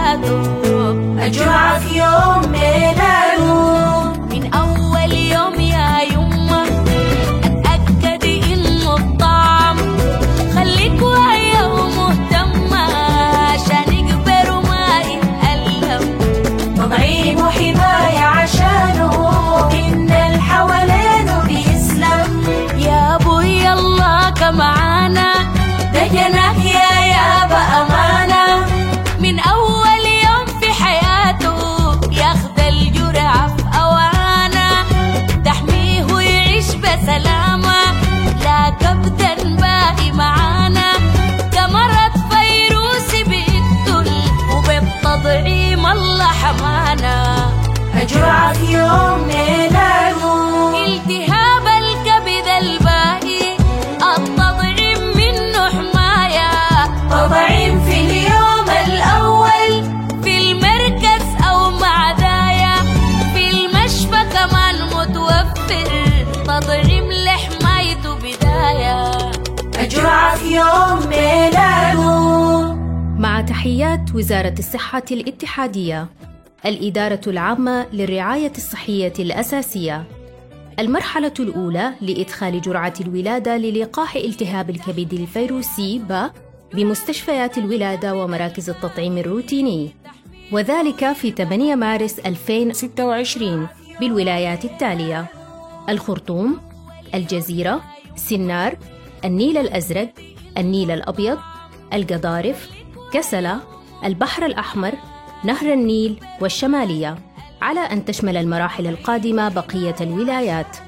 حياته، الجرعة في يوم ميلاده. من أول يوم يا يمه اتأكدي إنه الطعم، خليك واعية ومهتمة عشان يكبر وما يتألم. تطعيم وحماية عشانه إن الحوالين بيسلم. يا أبوي يلا كمعانا دجنك يا يابا أمانة. من أول يوم في حياته ياخد الجرعة في أوانه، تحميه ويعيش بسلامة لا كبدا باقي معانا. كمرض فيروسي بيقتل وبالتطعيم الله حمانا. الجرعة في يوم ميلاده. التهاب الكبد الباقي التطعيم منه حماية. تطعيم في اليوم الأول في المركز أو مع داية، في المشفى كمان متوفر تطعيم لحمايته بداية. الجرعة في يوم ميلاده. مع تحيات وزارة الصحة الاتحادية، الإدارة العامة للرعاية الصحية الأساسية. المرحلة الأولى لإدخال جرعة الولادة للقاح التهاب الكبد الفيروسي ب بمستشفيات الولادة ومراكز التطعيم الروتيني، وذلك في 8 مارس 2026 بالولايات التالية: الخرطوم، الجزيرة، سنار، النيل الأزرق، النيل الأبيض، القضارف، كسلة، البحر الأحمر، نهر النيل والشمالية، على أن تشمل المراحل القادمة بقية الولايات.